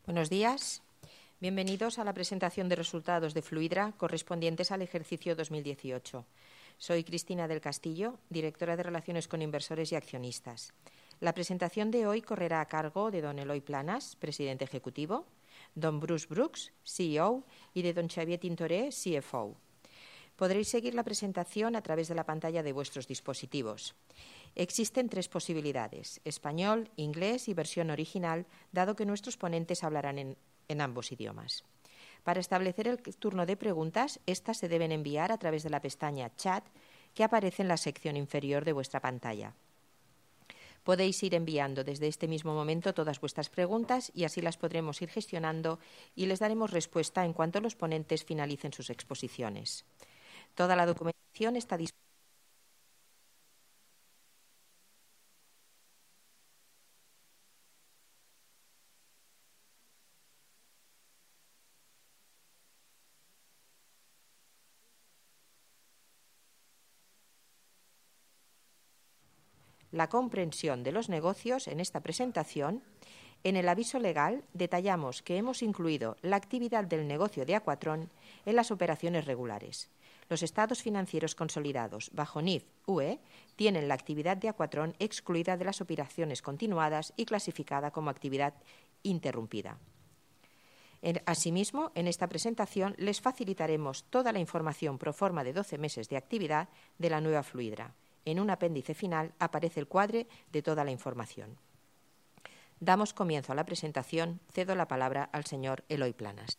Buenos días. Bienvenidos a la presentación de resultados de Fluidra correspondientes al ejercicio 2018. Soy Cristina del Castillo, directora de Relaciones con Inversores y Accionistas. La presentación de hoy correrá a cargo de don Eloy Planas, presidente ejecutivo, don Bruce Brooks, CEO, y de don Xavier Tintoré, CFO. Podréis seguir la presentación a través de la pantalla de vuestros dispositivos. Existen tres posibilidades: español, inglés y versión original, dado que nuestros ponentes hablarán en ambos idiomas. Para establecer el turno de preguntas, estas se deben enviar a través de la pestaña Chat que aparece en la sección inferior de vuestra pantalla. Podéis ir enviando desde este mismo momento todas vuestras preguntas y así las podremos ir gestionando y les daremos respuesta en cuanto los ponentes finalicen sus exposiciones. Toda la documentación está disponible. La comprensión de los negocios en esta presentación. En el aviso legal detallamos que hemos incluido la actividad del negocio de Aquatron en las operaciones regulares. Los estados financieros consolidados bajo NIF-UE tienen la actividad de Aquatron excluida de las operaciones continuadas y clasificada como actividad interrumpida. Asimismo, en esta presentación les facilitaremos toda la información pro forma de 12 meses de actividad de la nueva Fluidra. En un apéndice final aparece el cuadre de toda la información. Damos comienzo a la presentación. Cedo la palabra al señor Eloy Planas.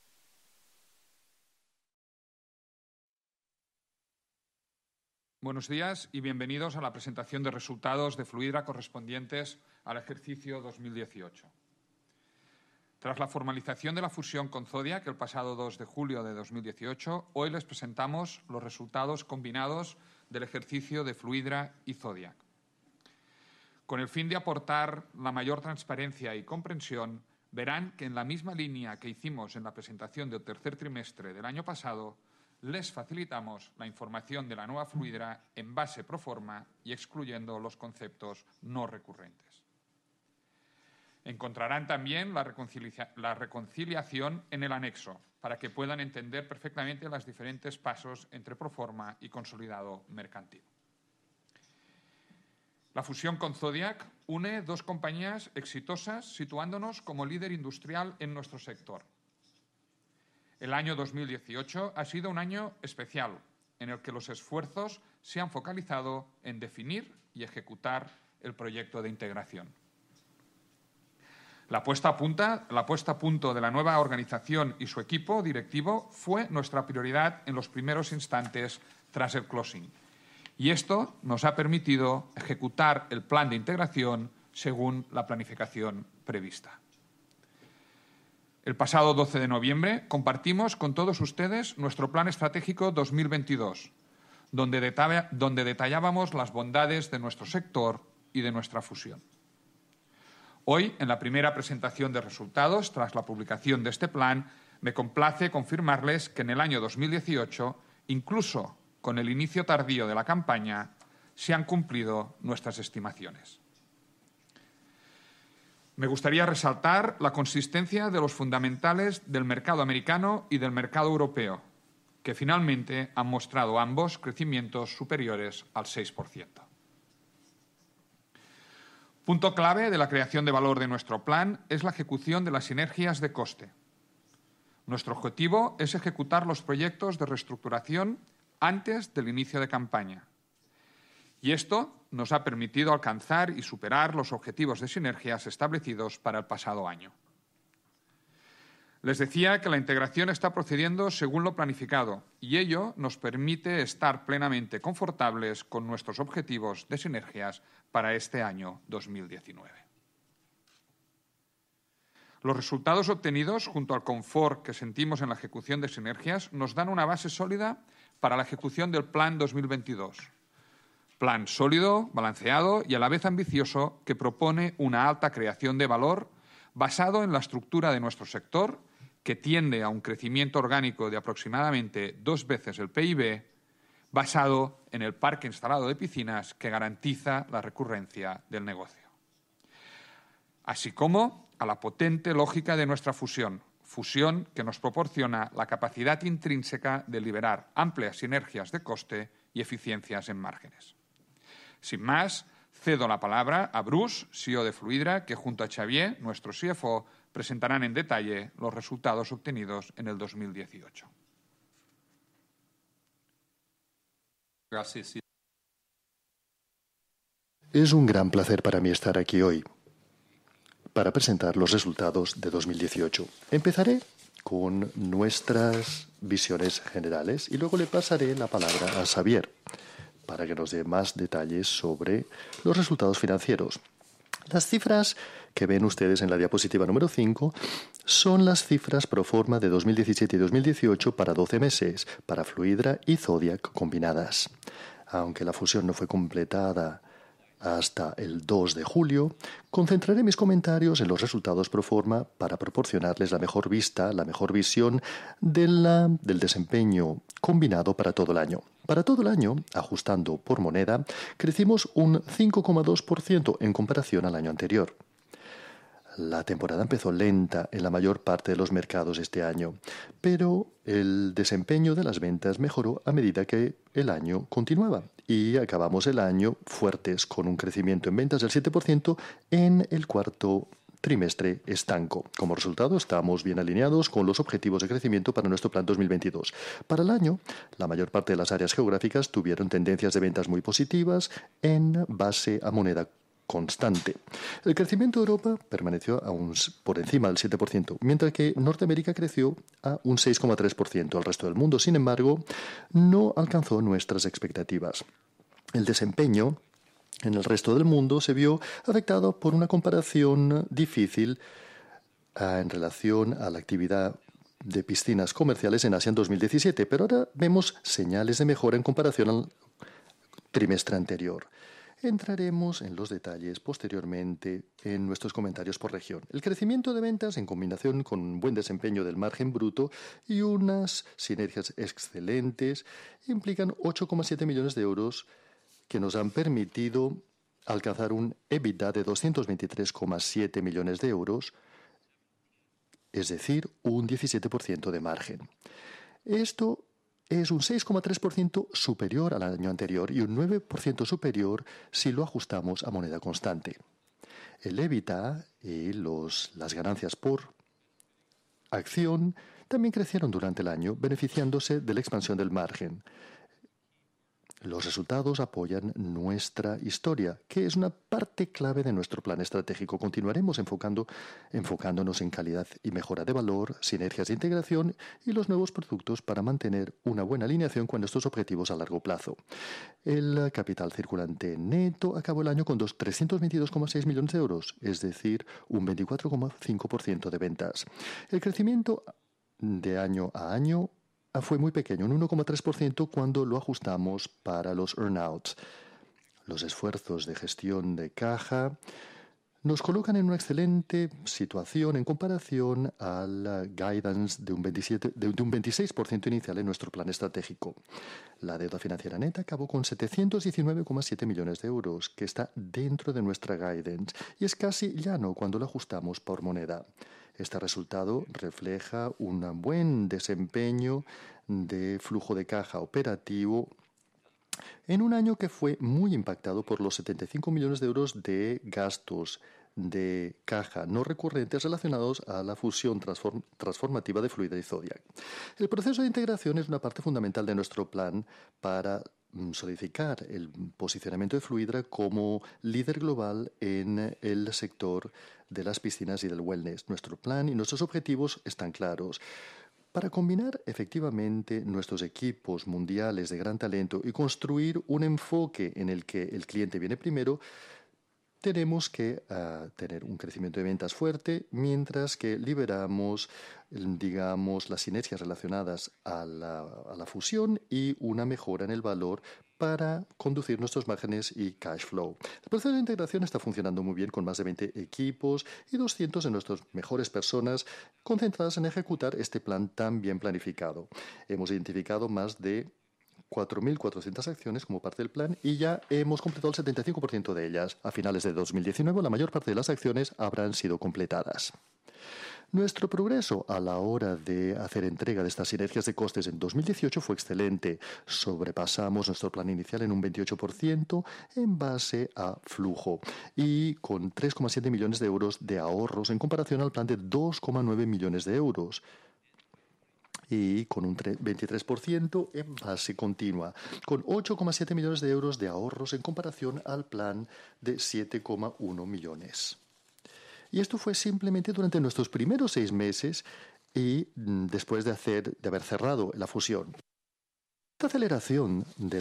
Buenos días y bienvenidos a la presentación de resultados de Fluidra correspondientes al ejercicio 2018. Tras la formalización de la fusión con Zodiac el pasado 2 de julio de 2018, hoy les presentamos los resultados combinados del ejercicio de Fluidra y Zodiac. Con el fin de aportar la mayor transparencia y comprensión, verán que en la misma línea que hicimos en la presentación del tercer trimestre del año pasado, les facilitamos la información de la nueva Fluidra en base pro forma y excluyendo los conceptos no recurrentes. Encontrarán también la reconciliación en el anexo, para que puedan entender perfectamente los diferentes pasos entre proforma y consolidado mercantil. La fusión con Zodiac une dos compañías exitosas, situándonos como líder industrial en nuestro sector. El año 2018 ha sido un año especial, en el que los esfuerzos se han focalizado en definir y ejecutar el proyecto de integración. La puesta a punto de la nueva organización y su equipo directivo fue nuestra prioridad en los primeros instantes tras el closing. Y esto nos ha permitido ejecutar el plan de integración según la planificación prevista. El pasado 12 de noviembre compartimos con todos ustedes nuestro plan estratégico 2022, donde detallábamos las bondades de nuestro sector y de nuestra fusión. Hoy, en la primera presentación de resultados, tras la publicación de este plan, me complace confirmarles que en el año 2018, incluso con el inicio tardío de la campaña, se han cumplido nuestras estimaciones. Me gustaría resaltar la consistencia de los fundamentales del mercado americano y del mercado europeo, que finalmente han mostrado ambos crecimientos superiores al 6%. Punto clave de la creación de valor de nuestro plan es la ejecución de las sinergias de coste. Nuestro objetivo es ejecutar los proyectos de reestructuración antes del inicio de campaña. Y esto nos ha permitido alcanzar y superar los objetivos de sinergias establecidos para el pasado año. Les decía que la integración está procediendo según lo planificado y ello nos permite estar plenamente confortables con nuestros objetivos de sinergias para este año 2019. Los resultados obtenidos, junto al confort que sentimos en la ejecución de sinergias, nos dan una base sólida para la ejecución del Plan 2022. Plan sólido, balanceado y a la vez ambicioso que propone una alta creación de valor basado en la estructura de nuestro sector, que tiende a un crecimiento orgánico de aproximadamente 2 veces el PIB, basado en el parque instalado de piscinas que garantiza la recurrencia del negocio. Así como a la potente lógica de nuestra fusión que nos proporciona la capacidad intrínseca de liberar amplias sinergias de coste y eficiencias en márgenes. Sin más, cedo la palabra a Bruce, CEO de Fluidra, que junto a Xavier, nuestro CFO, presentarán en detalle los resultados obtenidos en el 2018. Gracias. Es un gran placer para mí estar aquí hoy para presentar los resultados de 2018. Empezaré con nuestras visiones generales y luego le pasaré la palabra a Xavier para que nos dé más detalles sobre los resultados financieros. Las cifras que ven ustedes en la diapositiva número 5 son las cifras pro forma de 2017 y 2018 para 12 meses, para Fluidra y Zodiac combinadas. Aunque la fusión no fue completada hasta el 2 de julio, concentraré mis comentarios en los resultados pro forma para proporcionarles la mejor vista, la mejor visión del desempeño combinado para todo el año. Para todo el año, ajustando por moneda, crecimos un 5,2% en comparación al año anterior. La temporada empezó lenta en la mayor parte de los mercados este año, pero el desempeño de las ventas mejoró a medida que el año continuaba y acabamos el año fuertes con un crecimiento en ventas del 7% en el cuarto trimestre estanco. Como resultado, estamos bien alineados con los objetivos de crecimiento para nuestro plan 2022. Para el año, la mayor parte de las áreas geográficas tuvieron tendencias de ventas muy positivas en base a moneda constante. El crecimiento de Europa permaneció aún por encima del 7%, mientras que Norteamérica creció a un 6,3%. El resto del mundo, sin embargo, no alcanzó nuestras expectativas. El desempeño en el resto del mundo se vio afectado por una comparación difícil en relación a la actividad de piscinas comerciales en Asia en 2017, pero ahora vemos señales de mejora en comparación al trimestre anterior. Entraremos en los detalles posteriormente en nuestros comentarios por región. El crecimiento de ventas, en combinación con un buen desempeño del margen bruto y unas sinergias excelentes, implican 8,7 millones de euros que nos han permitido alcanzar un EBITDA de 223,7 millones de euros, es decir, un 17% de margen. Esto es un 6,3% superior al año anterior y un 9% superior si lo ajustamos a moneda constante. El EBITDA y las ganancias por acción también crecieron durante el año, beneficiándose de la expansión del margen. Los resultados apoyan nuestra historia, que es una parte clave de nuestro plan estratégico. Continuaremos enfocándonos en calidad y mejora de valor, sinergias de integración y los nuevos productos para mantener una buena alineación con estos objetivos a largo plazo. El capital circulante neto acabó el año con 322,6 millones de euros, es decir, un 24,5% de ventas. El crecimiento de año a año fue muy pequeño, un 1,3% cuando lo ajustamos para los earnouts. Los esfuerzos de gestión de caja nos colocan en una excelente situación en comparación al guidance de un 26% inicial en nuestro plan estratégico. La deuda financiera neta acabó con 719,7 millones de euros, que está dentro de nuestra guidance y es casi llano cuando lo ajustamos por moneda. Este resultado refleja un buen desempeño de flujo de caja operativo en un año que fue muy impactado por los 75 millones de euros de gastos de caja no recurrentes relacionados a la fusión transformativa de Fluidra y Zodiac. El proceso de integración es una parte fundamental de nuestro plan para solidificar el posicionamiento de Fluidra como líder global en el sector de las piscinas y del wellness. Nuestro plan y nuestros objetivos están claros. Para combinar efectivamente nuestros equipos mundiales de gran talento y construir un enfoque en el que el cliente viene primero, tenemos que tener un crecimiento de ventas fuerte, mientras que liberamos, las sinergias relacionadas a la fusión y una mejora en el valor para conducir nuestros márgenes y cash flow. El proceso de integración está funcionando muy bien con más de 20 equipos y 200 de nuestras mejores personas concentradas en ejecutar este plan tan bien planificado. Hemos identificado más de 4.400 acciones como parte del plan y ya hemos completado el 75% de ellas. A finales de 2019, la mayor parte de las acciones habrán sido completadas. Nuestro progreso a la hora de hacer entrega de estas sinergias de costes en 2018 fue excelente. Sobrepasamos nuestro plan inicial en un 28% en base a flujo y con 3,7 millones de euros de ahorros en comparación al plan de 2,9 millones de euros. Y con un 23% en base continua, con 8,7 millones de euros de ahorros en comparación al plan de 7,1 millones. Y esto fue simplemente durante nuestros primeros 6 meses y después de haber cerrado la fusión. Esta aceleración de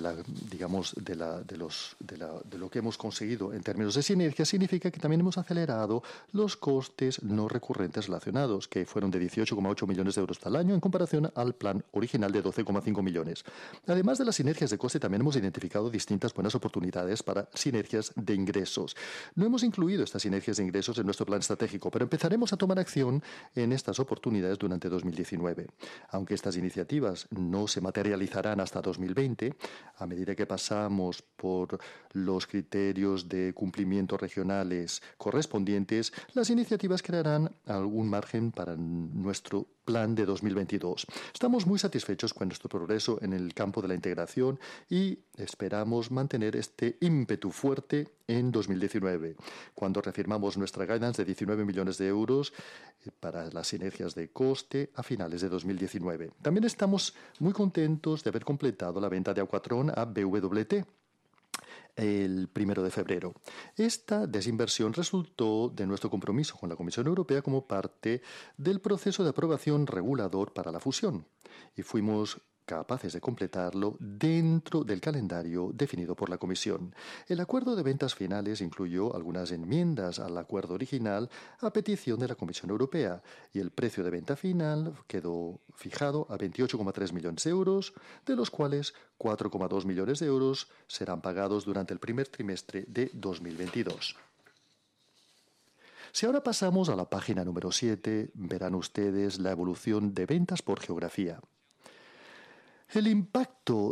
lo que hemos conseguido en términos de sinergia significa que también hemos acelerado los costes no recurrentes relacionados, que fueron de 18,8 millones de euros al año en comparación al plan original de 12,5 millones. Además de las sinergias de coste, también hemos identificado distintas buenas oportunidades para sinergias de ingresos. No hemos incluido estas sinergias de ingresos en nuestro plan estratégico, pero empezaremos a tomar acción en estas oportunidades durante 2019. Aunque estas iniciativas no se materializarán hasta 2020, a medida que pasamos por los criterios de cumplimiento regionales correspondientes, las iniciativas crearán algún margen para nuestro plan de 2022. Estamos muy satisfechos con nuestro progreso en el campo de la integración y esperamos mantener este ímpetu fuerte en 2019, cuando reafirmamos nuestra guidance de 19 millones de euros para las sinergias de coste a finales de 2019. También estamos muy contentos de haber completado la venta de Aquatron a BWT el 1 de febrero. Esta desinversión resultó de nuestro compromiso con la Comisión Europea como parte del proceso de aprobación regulador para la fusión y fuimos capaces de completarlo dentro del calendario definido por la Comisión. El acuerdo de ventas finales incluyó algunas enmiendas al acuerdo original a petición de la Comisión Europea y el precio de venta final quedó fijado a 28,3 millones de euros, de los cuales 4,2 millones de euros serán pagados durante el primer trimestre de 2022. Si ahora pasamos a la página número 7, verán ustedes la evolución de ventas por geografía. El impacto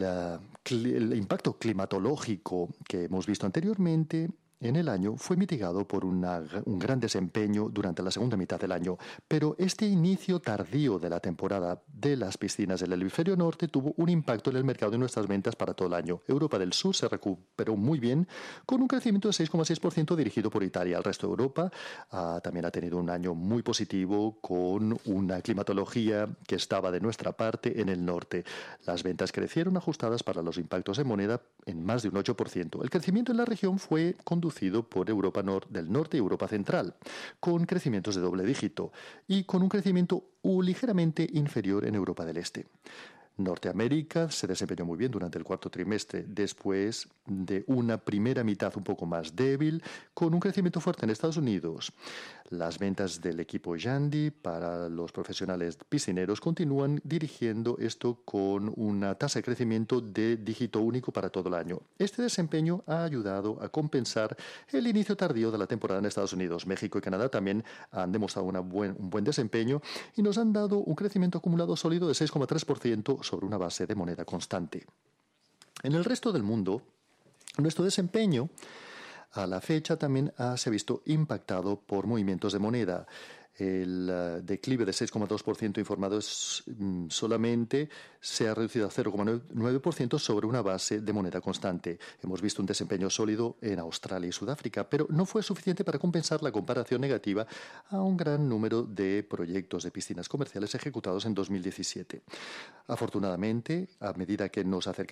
climatológico que hemos visto anteriormente en el año fue mitigado por un gran desempeño durante la segunda mitad del año, pero este inicio tardío de la temporada de las piscinas del hemisferio norte tuvo un impacto en el mercado de nuestras ventas para todo el año. Europa del Sur se recuperó muy bien, con un crecimiento de 6,6% dirigido por Italia. El resto de Europa también ha tenido un año muy positivo, con una climatología que estaba de nuestra parte en el norte. Las ventas crecieron ajustadas para los impactos en moneda en más de un 8%. El crecimiento en la región fue conducido por Europa del Norte y Europa Central, con crecimientos de doble dígito y con un crecimiento ligeramente inferior en Europa del Este. Norteamérica se desempeñó muy bien durante el cuarto trimestre, después de una primera mitad un poco más débil, con un crecimiento fuerte en Estados Unidos. Las ventas del equipo Jandy para los profesionales piscineros continúan dirigiendo esto con una tasa de crecimiento de dígito único para todo el año. Este desempeño ha ayudado a compensar el inicio tardío de la temporada en Estados Unidos. México y Canadá también han demostrado un buen desempeño y nos han dado un crecimiento acumulado sólido de 6,3% sobre una base de moneda constante. En el resto del mundo, nuestro desempeño a la fecha también se ha visto impactado por movimientos de moneda. El declive de 6,2% informado solamente se ha reducido a 0,9% sobre una base de moneda constante. Hemos visto un desempeño sólido en Australia y Sudáfrica, pero no fue suficiente para compensar la comparación negativa a un gran número de proyectos de piscinas comerciales ejecutados en 2017. Afortunadamente, a medida que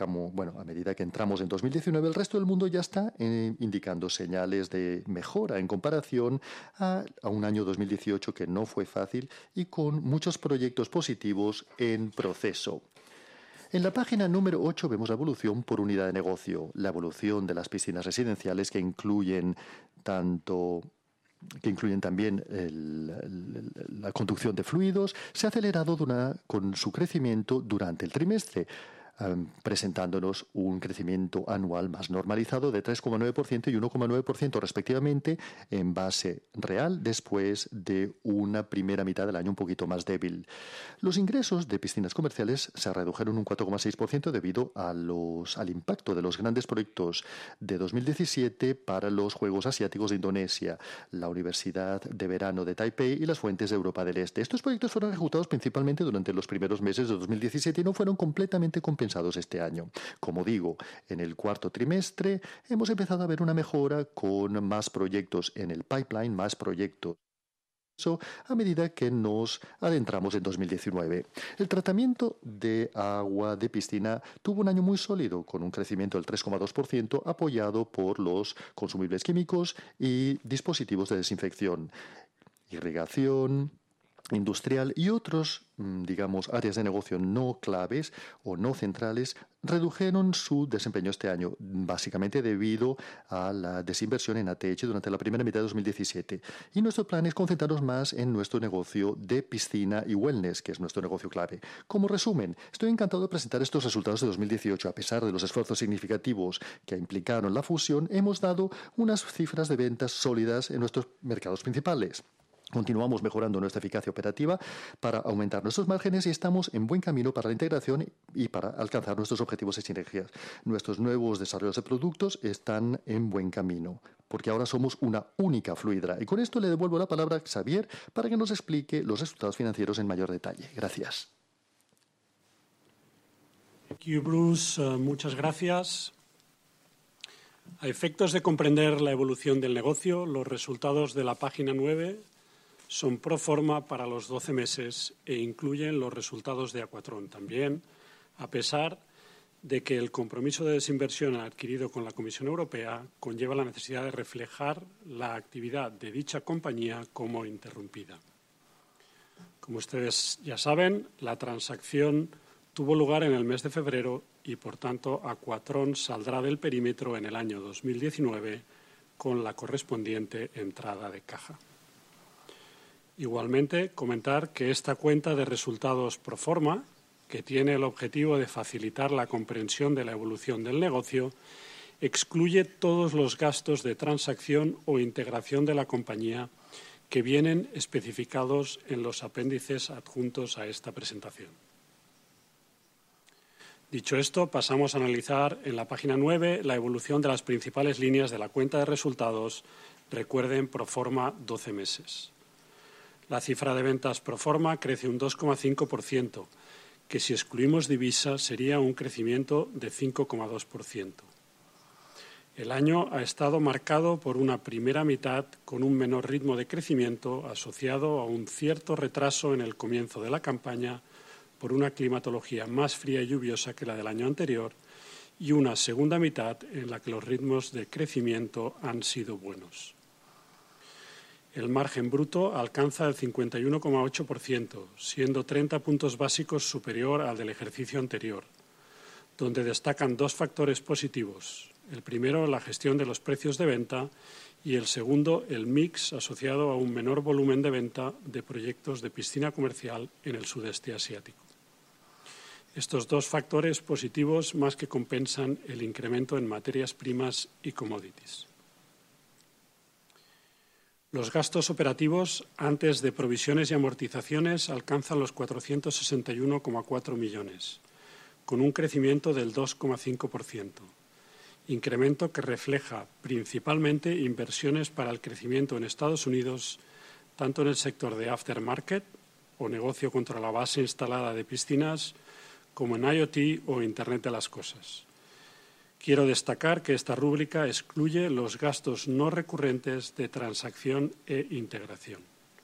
entramos en 2019, el resto del mundo ya está indicando señales de mejora en comparación a un año 2018 que no fue fácil y con muchos proyectos positivos en proceso. En la página número 8 vemos la evolución por unidad de negocio, la evolución de las piscinas residenciales que incluyen también la conducción de fluidos, se ha acelerado con su crecimiento durante el trimestre. presentándonos un crecimiento anual más normalizado de 3,9% y 1,9% respectivamente en base real después de una primera mitad del año un poquito más débil. Los ingresos de piscinas comerciales se redujeron un 4,6% debido al impacto de los grandes proyectos de 2017 para los Juegos Asiáticos de Indonesia, la Universidad de Verano de Taipei y las fuentes de Europa del Este. Estos proyectos fueron ejecutados principalmente durante los primeros meses de 2017 y no fueron completamente compensados este año. Como digo, en el cuarto trimestre hemos empezado a ver una mejora con más proyectos en el pipeline, más proyectos a medida que nos adentramos en 2019. El tratamiento de agua de piscina tuvo un año muy sólido, con un crecimiento del 3,2%, apoyado por los consumibles químicos y dispositivos de desinfección, irrigación industrial y otros, áreas de negocio no claves o no centrales redujeron su desempeño este año, básicamente debido a la desinversión en ATH durante la primera mitad de 2017. Y nuestro plan es concentrarnos más en nuestro negocio de piscina y wellness, que es nuestro negocio clave. Como resumen, estoy encantado de presentar estos resultados de 2018. A pesar de los esfuerzos significativos que implicaron la fusión, hemos dado unas cifras de ventas sólidas en nuestros mercados principales. Continuamos mejorando nuestra eficacia operativa para aumentar nuestros márgenes y estamos en buen camino para la integración y para alcanzar nuestros objetivos de sinergias. Nuestros nuevos desarrollos de productos están en buen camino, porque ahora somos una única Fluidra. Y con esto le devuelvo la palabra a Xavier para que nos explique los resultados financieros en mayor detalle. Gracias. Thank you, Bruce. Muchas gracias. A efectos de comprender la evolución del negocio, los resultados de la página 9 son pro forma para los 12 meses e incluyen los resultados de Aquatron también, a pesar de que el compromiso de desinversión adquirido con la Comisión Europea conlleva la necesidad de reflejar la actividad de dicha compañía como interrumpida. Como ustedes ya saben, la transacción tuvo lugar en el mes de febrero y, por tanto, Aquatron saldrá del perímetro en el año 2019 con la correspondiente entrada de caja. Igualmente, comentar que esta cuenta de resultados pro forma, que tiene el objetivo de facilitar la comprensión de la evolución del negocio, excluye todos los gastos de transacción o integración de la compañía que vienen especificados en los apéndices adjuntos a esta presentación. Dicho esto, pasamos a analizar en la página 9 la evolución de las principales líneas de la cuenta de resultados, recuerden, pro forma 12 meses. La cifra de ventas pro forma crece un 2,5%, que si excluimos divisa sería un crecimiento de 5,2%. El año ha estado marcado por una primera mitad con un menor ritmo de crecimiento asociado a un cierto retraso en el comienzo de la campaña por una climatología más fría y lluviosa que la del año anterior y una segunda mitad en la que los ritmos de crecimiento han sido buenos. El margen bruto alcanza el 51,8%, siendo 30 puntos básicos superior al del ejercicio anterior, donde destacan dos factores positivos. El primero, la gestión de los precios de venta y el segundo, el mix asociado a un menor volumen de venta de proyectos de piscina comercial en el sudeste asiático. Estos dos factores positivos más que compensan el incremento en materias primas y commodities. Los gastos operativos antes de provisiones y amortizaciones alcanzan los 461,4 millones, con un crecimiento del 2,5%, incremento que refleja principalmente inversiones para el crecimiento en Estados Unidos, tanto en el sector de aftermarket o negocio contra la base instalada de piscinas, como en IoT o Internet de las Cosas. Quiero destacar que esta rúbrica excluye los gastos no recurrentes de transacción e integración.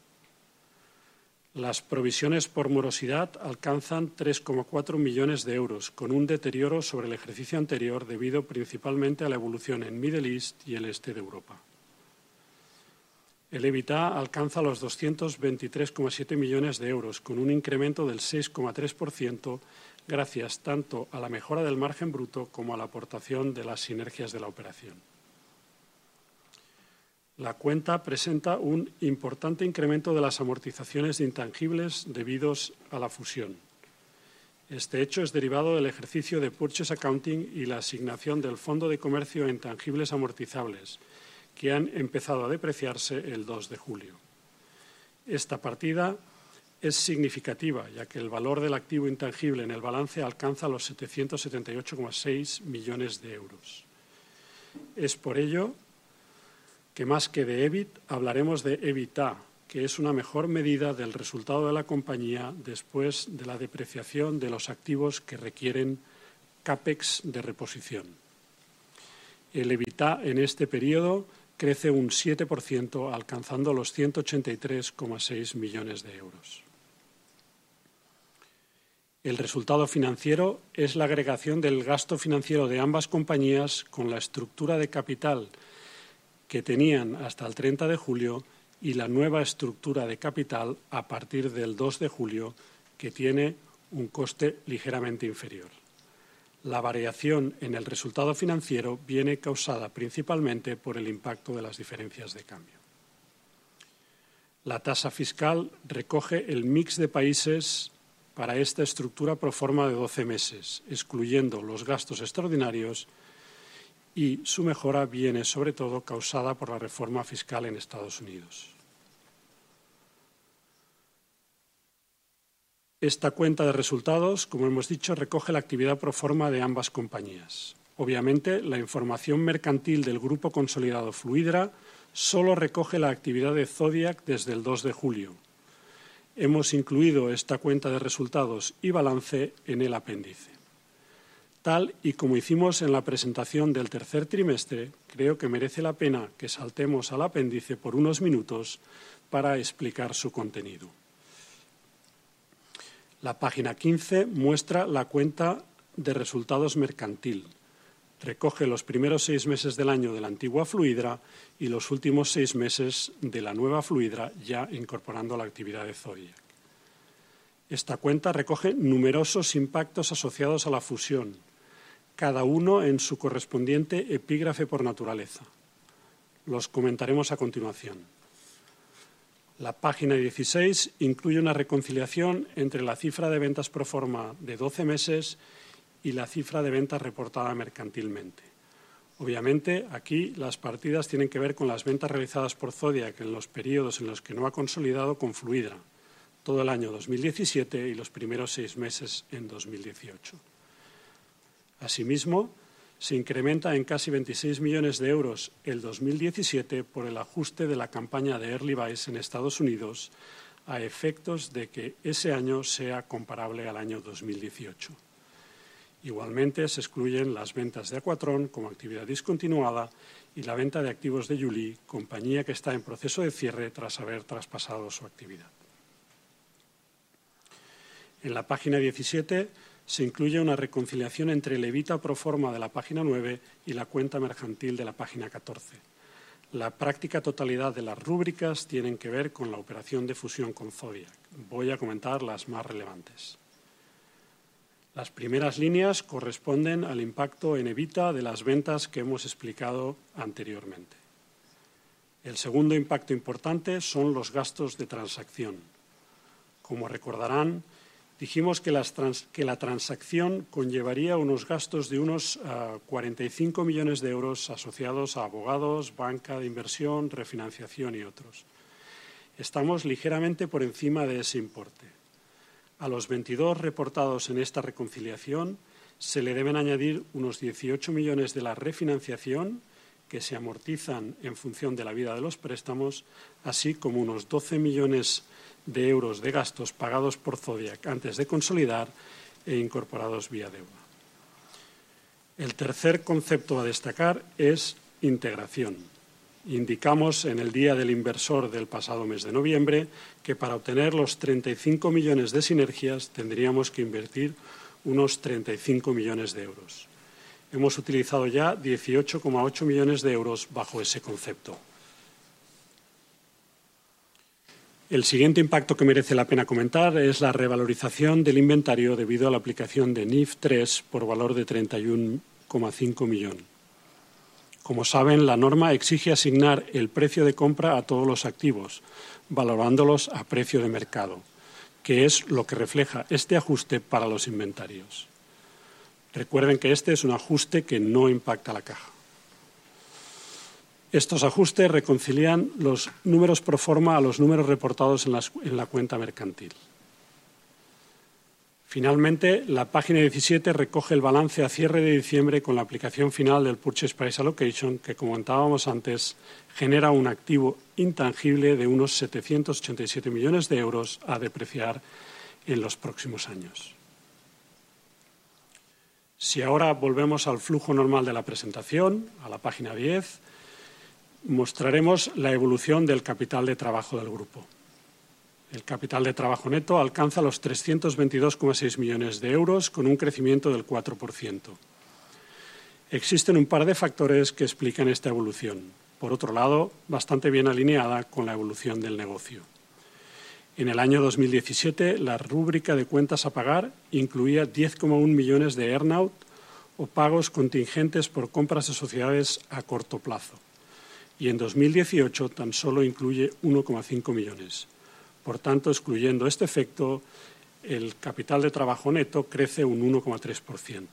Las provisiones por morosidad alcanzan 3,4 millones de euros, con un deterioro sobre el ejercicio anterior debido principalmente a la evolución en Middle East y el este de Europa. El EBITDA alcanza los 223,7 millones de euros, con un incremento del 6,3%, gracias tanto a la mejora del margen bruto como a la aportación de las sinergias de la operación. La cuenta presenta un importante incremento de las amortizaciones de intangibles debidos a la fusión Este hecho es derivado del ejercicio de Purchase Accounting y la asignación del Fondo de Comercio a intangibles amortizables, que han empezado a depreciarse el 2 de julio. Esta partida es significativa, ya que el valor del activo intangible en el balance alcanza los 778,6 millones de euros. Es por ello que más que de EBIT hablaremos de EBITDA, que es una mejor medida del resultado de la compañía después de la depreciación de los activos que requieren CAPEX de reposición. El EBITDA en este periodo crece un 7%, alcanzando los 183,6 millones de euros. El resultado financiero es la agregación del gasto financiero de ambas compañías con la estructura de capital que tenían hasta el 30 de julio y la nueva estructura de capital a partir del 2 de julio, que tiene un coste ligeramente inferior. La variación en el resultado financiero viene causada principalmente por el impacto de las diferencias de cambio. La tasa fiscal recoge el mix de países para esta estructura pro forma de 12 meses, excluyendo los gastos extraordinarios, y su mejora viene sobre todo causada por la reforma fiscal en Estados Unidos. Esta cuenta de resultados, como hemos dicho, recoge la actividad pro forma de ambas compañías. Obviamente, la información mercantil del Grupo Consolidado Fluidra solo recoge la actividad de Zodiac desde el 2 de julio. Hemos incluido esta cuenta de resultados y balance en el apéndice. Tal y como hicimos en la presentación del tercer trimestre, creo que merece la pena que saltemos al apéndice por unos minutos para explicar su contenido. La página 15 muestra la cuenta de resultados mercantil. Recoge los primeros 6 meses del año de la antigua Fluidra y los últimos 6 meses de la nueva Fluidra, ya incorporando la actividad de Zodiac. Esta cuenta recoge numerosos impactos asociados a la fusión, cada uno en su correspondiente epígrafe por naturaleza. Los comentaremos a continuación. La página 16 incluye una reconciliación entre la cifra de ventas pro forma de 12 meses y la cifra de ventas reportada mercantilmente. Obviamente, aquí las partidas tienen que ver con las ventas realizadas por Zodiac en los periodos en los que no ha consolidado con Fluidra, todo el año 2017 y los primeros 6 meses en 2018. Asimismo, se incrementa en casi 26 millones de euros el 2017 por el ajuste de la campaña de Early Buys en Estados Unidos a efectos de que ese año sea comparable al año 2018. Igualmente, se excluyen las ventas de Aquatron como actividad discontinuada y la venta de activos de Yuli, compañía que está en proceso de cierre tras haber traspasado su actividad. En la página 17 se incluye una reconciliación entre el EBITDA pro forma de la página 9 y la cuenta mercantil de la página 14. La práctica totalidad de las rúbricas tienen que ver con la operación de fusión con Zodiac. Voy a comentar las más relevantes. Las primeras líneas corresponden al impacto en EBITDA de las ventas que hemos explicado anteriormente. El segundo impacto importante son los gastos de transacción. Como recordarán, dijimos que la transacción conllevaría unos gastos de unos 45 millones de euros asociados a abogados, banca de inversión, refinanciación y otros. Estamos ligeramente por encima de ese importe. A los 22 reportados en esta reconciliación se le deben añadir unos 18 millones de la refinanciación, que se amortizan en función de la vida de los préstamos, así como unos 12 millones de euros de gastos pagados por Zodiac antes de consolidar e incorporados vía deuda. El tercer concepto a destacar es integración. Indicamos en el Día del Inversor del pasado mes de noviembre que para obtener los 35 millones de sinergias tendríamos que invertir unos 35 millones de euros. Hemos utilizado ya 18,8 millones de euros bajo ese concepto. El siguiente impacto que merece la pena comentar es la revalorización del inventario debido a la aplicación de NIF 3 por valor de 31,5 millones. Como saben, la norma exige asignar el precio de compra a todos los activos, valorándolos a precio de mercado. que es lo que refleja este ajuste para los inventarios. Recuerden que este es un ajuste que no impacta la caja. Estos ajustes reconcilian los números pro forma a los números reportados en la cuenta mercantil. Finalmente, la página 17 recoge el balance a cierre de diciembre con la aplicación final del Purchase Price Allocation, que, como comentábamos antes, genera un activo intangible de unos 787 millones de euros a depreciar en los próximos años. Si ahora volvemos al flujo normal de la presentación, a la página 10, mostraremos la evolución del capital de trabajo del grupo. El capital de trabajo neto alcanza los 322,6 millones de euros con un crecimiento del 4%. Existen un par de factores que explican esta evolución. Por otro lado, bastante bien alineada con la evolución del negocio. En el año 2017, la rúbrica de cuentas a pagar incluía 10,1 millones de earn-out o pagos contingentes por compras de sociedades a corto plazo. Y en 2018 tan solo incluye 1,5 millones. Por tanto, excluyendo este efecto, el capital de trabajo neto crece un 1,3%.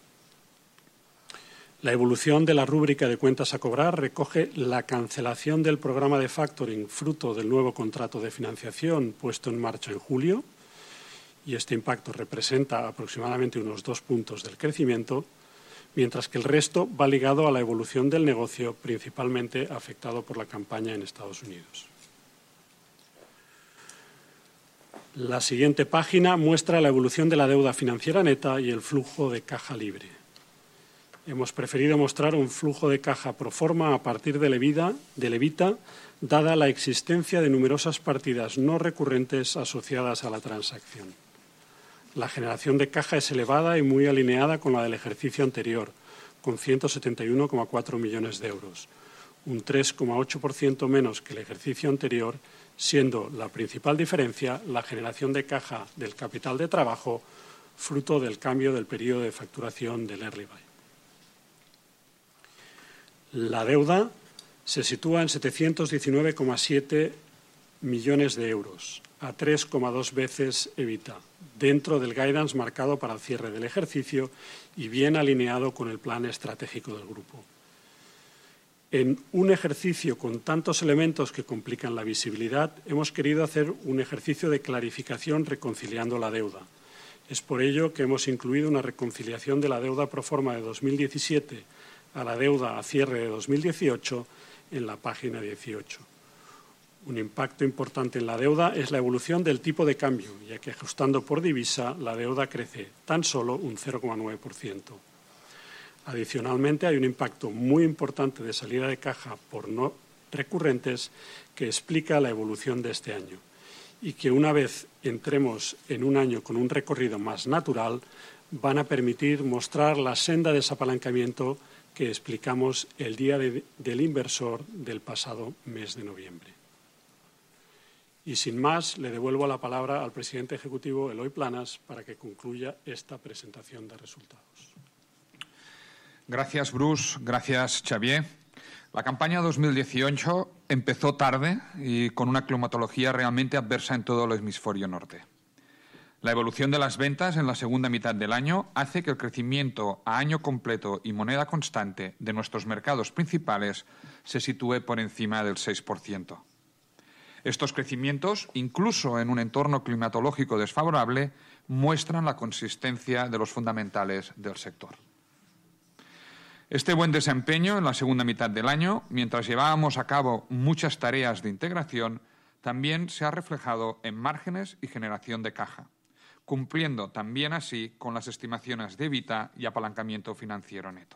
La evolución de la rúbrica de cuentas a cobrar recoge la cancelación del programa de factoring fruto del nuevo contrato de financiación puesto en marcha en julio, y este impacto representa aproximadamente unos 2 puntos del crecimiento, mientras que el resto va ligado a la evolución del negocio, principalmente afectado por la campaña en Estados Unidos. La siguiente página muestra la evolución de la deuda financiera neta y el flujo de caja libre. Hemos preferido mostrar un flujo de caja pro forma a partir del EBITDA, dada la existencia de numerosas partidas no recurrentes asociadas a la transacción. La generación de caja es elevada y muy alineada con la del ejercicio anterior, con 171,4 millones de euros, un 3,8% menos que el ejercicio anterior, siendo la principal diferencia la generación de caja del capital de trabajo, fruto del cambio del periodo de facturación del Early Buy. La deuda se sitúa en 719,7 millones de euros, a 3,2 veces EBITDA, dentro del guidance marcado para el cierre del ejercicio y bien alineado con el plan estratégico del grupo. En un ejercicio con tantos elementos que complican la visibilidad, hemos querido hacer un ejercicio de clarificación reconciliando la deuda. Es por ello que hemos incluido una reconciliación de la deuda pro forma de 2017 a la deuda a cierre de 2018 en la página 18. Un impacto importante en la deuda es la evolución del tipo de cambio, ya que ajustando por divisa la deuda crece tan solo un 0,9%. Adicionalmente, hay un impacto muy importante de salida de caja por no recurrentes que explica la evolución de este año y que una vez entremos en un año con un recorrido más natural van a permitir mostrar la senda de desapalancamiento que explicamos el día del inversor del pasado mes de noviembre. Y sin más, le devuelvo la palabra al presidente ejecutivo Eloi Planas para que concluya esta presentación de resultados. Gracias, Bruce. Gracias, Xavier. La campaña 2018 empezó tarde y con una climatología realmente adversa en todo el hemisferio norte. La evolución de las ventas en la segunda mitad del año hace que el crecimiento a año completo y moneda constante de nuestros mercados principales se sitúe por encima del 6%. Estos crecimientos, incluso en un entorno climatológico desfavorable, muestran la consistencia de los fundamentales del sector. Este buen desempeño en la segunda mitad del año, mientras llevábamos a cabo muchas tareas de integración, también se ha reflejado en márgenes y generación de caja, cumpliendo también así con las estimaciones de EBITDA y apalancamiento financiero neto.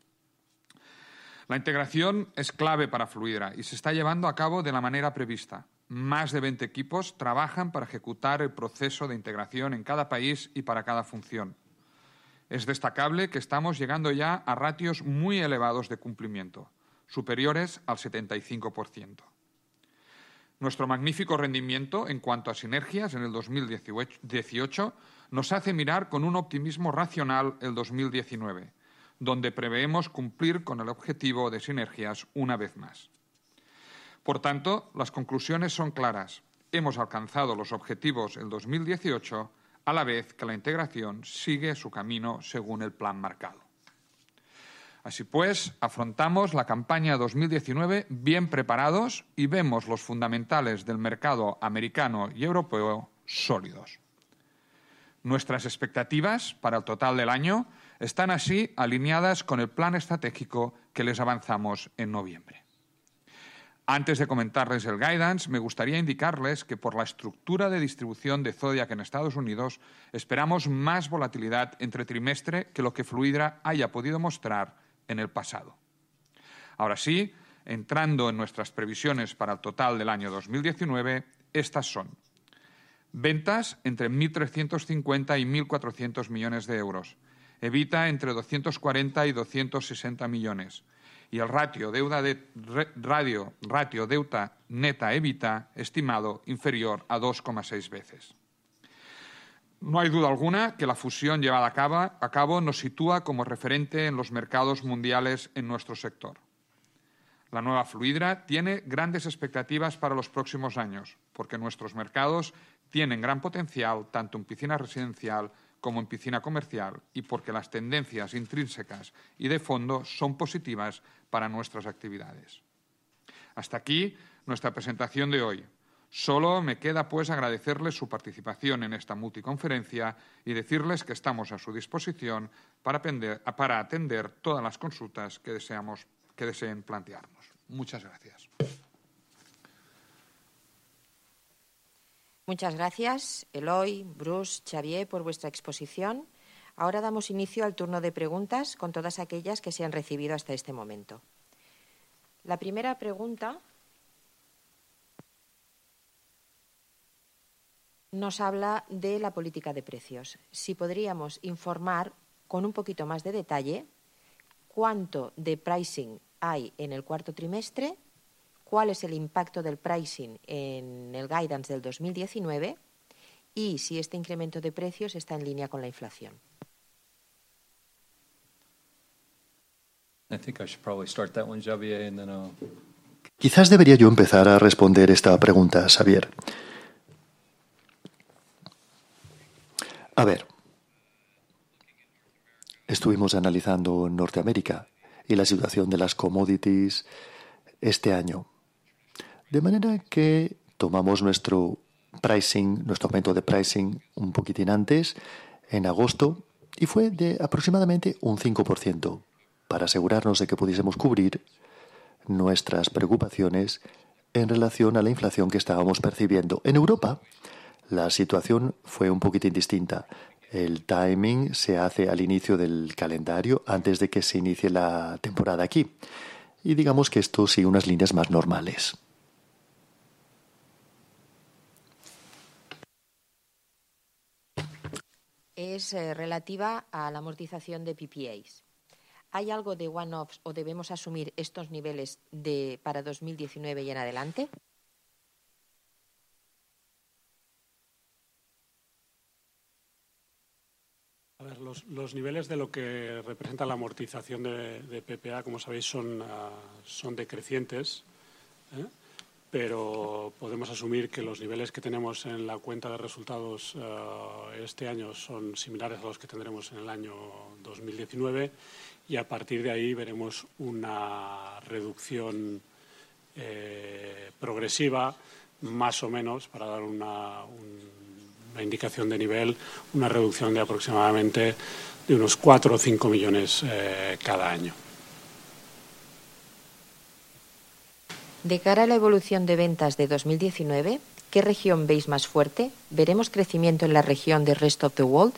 La integración es clave para Fluidra y se está llevando a cabo de la manera prevista. Más de 20 equipos trabajan para ejecutar el proceso de integración en cada país y para cada función. Es destacable que estamos llegando ya a ratios muy elevados de cumplimiento, superiores al 75%. Nuestro magnífico rendimiento en cuanto a sinergias en el 2018 nos hace mirar con un optimismo racional el 2019, donde preveemos cumplir con el objetivo de sinergias una vez más. Por tanto, las conclusiones son claras. hemos alcanzado los objetivos en 2018, a la vez que la integración sigue su camino según el plan marcado. Así pues, afrontamos la campaña 2019 bien preparados y vemos los fundamentales del mercado americano y europeo sólidos. Nuestras expectativas para el total del año están así alineadas con el plan estratégico que les avanzamos en noviembre. Antes de comentarles el guidance, me gustaría indicarles que por la estructura de distribución de Zodiac en Estados Unidos esperamos más volatilidad entre trimestre que lo que Fluidra haya podido mostrar en el pasado. Ahora sí, entrando en nuestras previsiones para el total del año 2019, estas son: ventas entre 1.350 y 1.400 millones de euros, EBITDA entre 240 y 260 millones, y el ratio deuda neta EBITDA estimado inferior a 2,6 veces. No hay duda alguna que la fusión llevada a cabo nos sitúa como referente en los mercados mundiales en nuestro sector. La nueva Fluidra tiene grandes expectativas para los próximos años, porque nuestros mercados tienen gran potencial tanto en piscina residencial como en piscina comercial y porque las tendencias intrínsecas y de fondo son positivas para nuestras actividades. Hasta aquí nuestra presentación de hoy. Solo me queda, pues, agradecerles su participación en esta multiconferencia y decirles que estamos a su disposición para atender todas las consultas que deseen plantearnos. Muchas gracias. Muchas gracias, Eloy, Bruce, Xavier, por vuestra exposición. Ahora damos inicio al turno de preguntas con todas aquellas que se han recibido hasta este momento. La primera pregunta nos habla de la política de precios. Si podríamos informar con un poquito más de detalle cuánto de pricing hay en el cuarto trimestre, cuál es el impacto del pricing en el guidance del 2019 y si este incremento de precios está en línea con la inflación. Quizás debería yo empezar a responder esta pregunta, Xavier. A ver, estuvimos analizando Norteamérica y la situación de las commodities este año. De manera que tomamos nuestro aumento de pricing un poquitín antes, en agosto, y fue de aproximadamente un 5%, para asegurarnos de que pudiésemos cubrir nuestras preocupaciones en relación a la inflación que estábamos percibiendo. En Europa, la situación fue un poquitín distinta. El timing se hace al inicio del calendario, antes de que se inicie la temporada aquí. Y digamos que esto sigue unas líneas más normales. Es relativa a la amortización de PPAs. ¿Hay algo de one-offs o debemos asumir estos niveles para 2019 y en adelante? A ver, los niveles de lo que representa la amortización de PPA, como sabéis, son decrecientes, pero podemos asumir que los niveles que tenemos en la cuenta de resultados este año son similares a los que tendremos en el año 2019 y a partir de ahí veremos una reducción progresiva, más o menos, para dar una indicación de nivel, una reducción de aproximadamente de unos 4 o 5 millones cada año. De cara a la evolución de ventas de 2019, ¿qué región veis más fuerte? ¿Veremos crecimiento en la región de Rest of the World?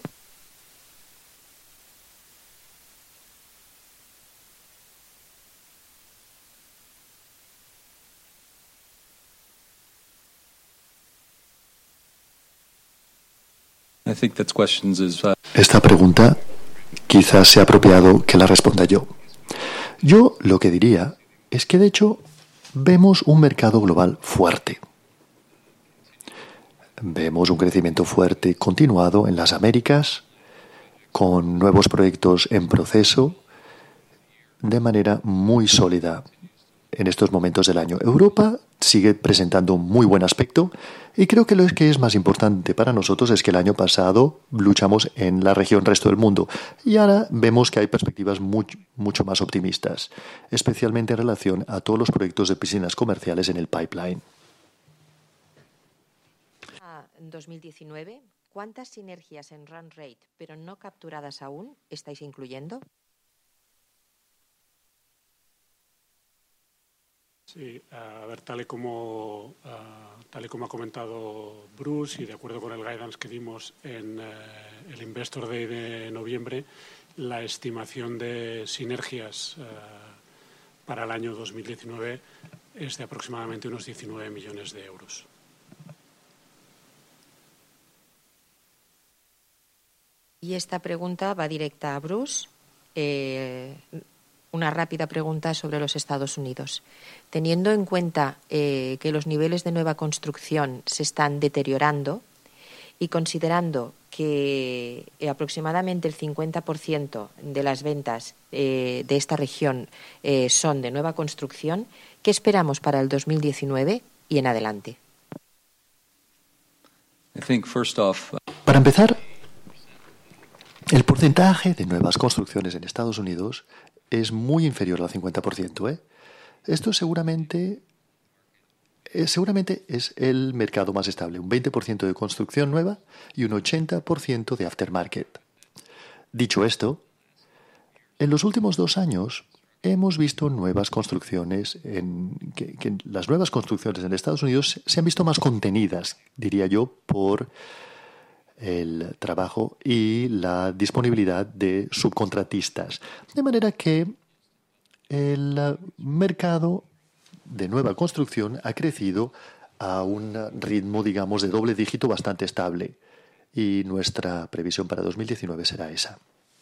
Esta pregunta quizás sea apropiado que la responda yo. Yo lo que diría es que, de hecho, vemos un mercado global fuerte. Vemos un crecimiento fuerte continuado en las Américas, con nuevos proyectos en proceso, de manera muy sólida en estos momentos del año. Europa sigue presentando un muy buen aspecto y creo que lo que es más importante para nosotros es que el año pasado luchamos en la región resto del mundo y ahora vemos que hay perspectivas mucho más optimistas, especialmente en relación a todos los proyectos de piscinas comerciales en el pipeline. 2019, ¿cuántas sinergias en run rate, pero no capturadas aún, estáis incluyendo? Sí, a ver, tal y como ha comentado Bruce y de acuerdo con el guidance que dimos en el Investor Day de noviembre, la estimación de sinergias para el año 2019 es de aproximadamente unos 19 millones de euros. Y esta pregunta va directa a Bruce. Una rápida pregunta sobre los Estados Unidos. Teniendo en cuenta que los niveles de nueva construcción se están deteriorando y considerando que aproximadamente el 50% de las ventas de esta región son de nueva construcción, ¿qué esperamos para el 2019 y en adelante? Para empezar, el porcentaje de nuevas construcciones en Estados Unidos es muy inferior al 50%. Esto seguramente es el mercado más estable, un 20% de construcción nueva y un 80% de aftermarket. Dicho esto, en los últimos 2 años hemos visto nuevas construcciones, que las nuevas construcciones en Estados Unidos se han visto más contenidas, diría yo, por el trabajo y la disponibilidad de subcontratistas. De manera que el mercado de nueva construcción ha crecido a un ritmo, digamos, de doble dígito bastante estable. Y nuestra previsión para 2019 será esa.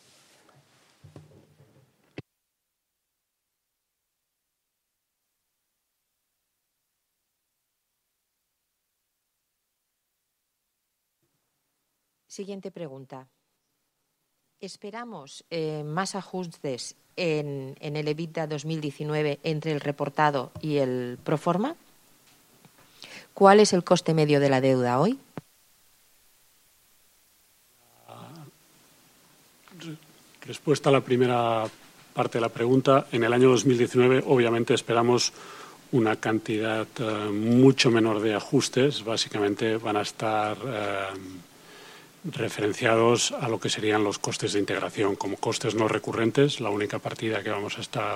Siguiente pregunta. ¿Esperamos más ajustes en el EBITDA 2019 entre el reportado y el proforma? ¿Cuál es el coste medio de la deuda hoy? Respuesta a la primera parte de la pregunta. En el año 2019, obviamente, esperamos una cantidad mucho menor de ajustes. Básicamente van a estar referenciados a lo que serían los costes de integración como costes no recurrentes. La única partida que vamos a estar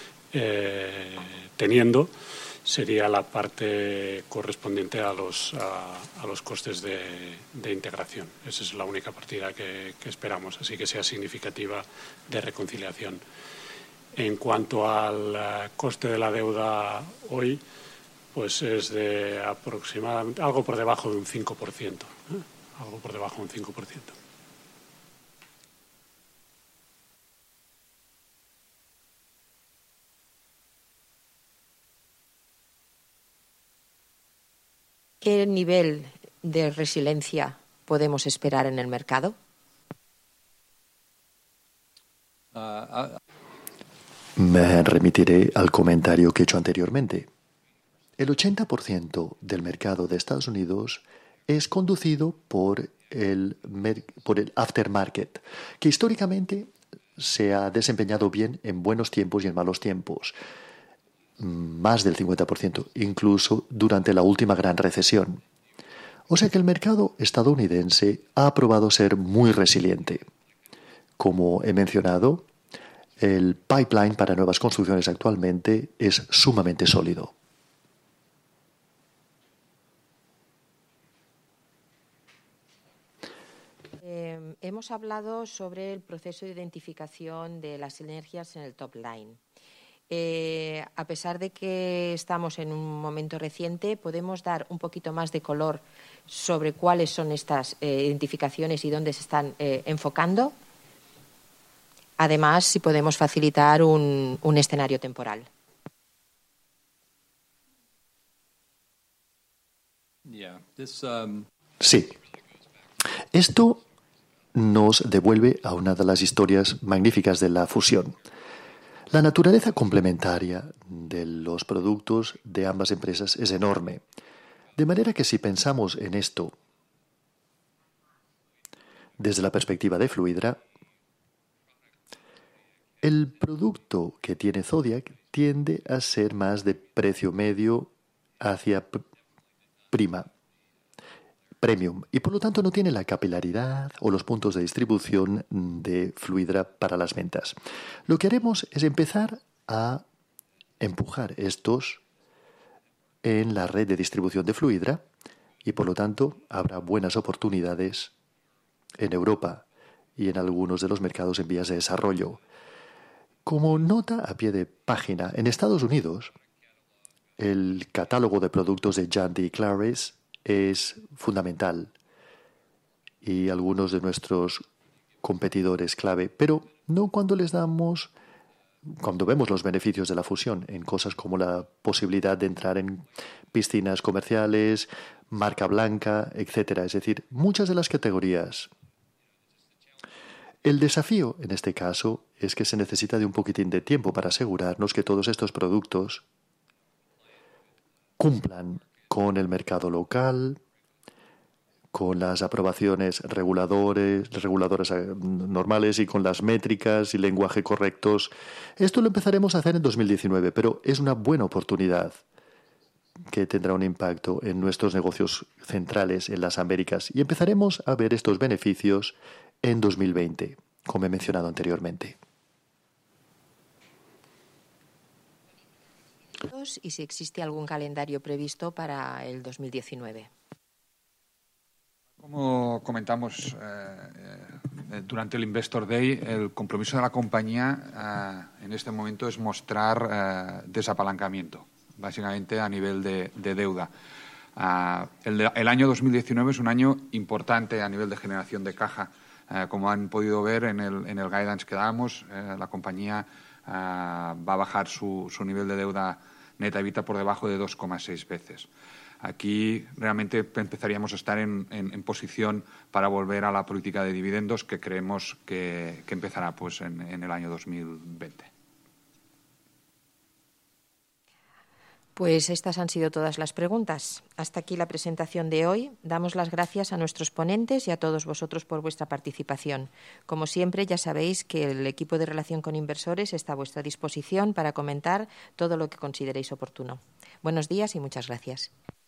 teniendo sería la parte correspondiente a los costes de integración. Esa es la única partida que esperamos, así que sea significativa de reconciliación. En cuanto al coste de la deuda hoy, pues es de aproximadamente algo por debajo de un 5%. Algo por debajo de un 5%. ¿Qué nivel de resiliencia podemos esperar en el mercado? Me remitiré al comentario que he hecho anteriormente. El 80% del mercado de Estados Unidos es conducido por el aftermarket, que históricamente se ha desempeñado bien en buenos tiempos y en malos tiempos. Más del 50%, incluso durante la última gran recesión. O sea que el mercado estadounidense ha probado ser muy resiliente. Como he mencionado, el pipeline para nuevas construcciones actualmente es sumamente sólido. Hemos hablado sobre el proceso de identificación de las sinergias en el top line. A pesar de que estamos en un momento reciente, ¿podemos dar un poquito más de color sobre cuáles son estas identificaciones y dónde se están enfocando? Además, si podemos facilitar un escenario temporal. Sí. Esto nos devuelve a una de las historias magníficas de la fusión. La naturaleza complementaria de los productos de ambas empresas es enorme. De manera que si pensamos en esto desde la perspectiva de Fluidra, el producto que tiene Zodiac tiende a ser más de precio medio hacia premium, y por lo tanto no tiene la capilaridad o los puntos de distribución de Fluidra para las ventas. Lo que haremos es empezar a empujar estos en la red de distribución de Fluidra y por lo tanto habrá buenas oportunidades en Europa y en algunos de los mercados en vías de desarrollo. Como nota a pie de página, en Estados Unidos el catálogo de productos de Jandy y Claris es fundamental y algunos de nuestros competidores clave, pero no cuando vemos los beneficios de la fusión en cosas como la posibilidad de entrar en piscinas comerciales, marca blanca, etcétera. Es decir, muchas de las categorías. El desafío, en este caso, es que se necesita de un poquitín de tiempo para asegurarnos que todos estos productos cumplan con el mercado local, con las aprobaciones reguladoras normales y con las métricas y lenguaje correctos. Esto lo empezaremos a hacer en 2019, pero es una buena oportunidad que tendrá un impacto en nuestros negocios centrales en las Américas y empezaremos a ver estos beneficios en 2020, como he mencionado anteriormente. Y si existe algún calendario previsto para el 2019. Como comentamos durante el Investor Day, el compromiso de la compañía en este momento es mostrar desapalancamiento, básicamente a nivel de deuda. El año 2019 es un año importante a nivel de generación de caja. Como han podido ver en el guidance que damos, la compañía va a bajar su nivel de deuda neta EBITDA por debajo de 2,6 veces. Aquí realmente empezaríamos a estar en posición para volver a la política de dividendos que creemos que empezará pues en el año 2020. Pues estas han sido todas las preguntas. Hasta aquí la presentación de hoy. Damos las gracias a nuestros ponentes y a todos vosotros por vuestra participación. Como siempre, ya sabéis que el equipo de relación con inversores está a vuestra disposición para comentar todo lo que consideréis oportuno. Buenos días y muchas gracias.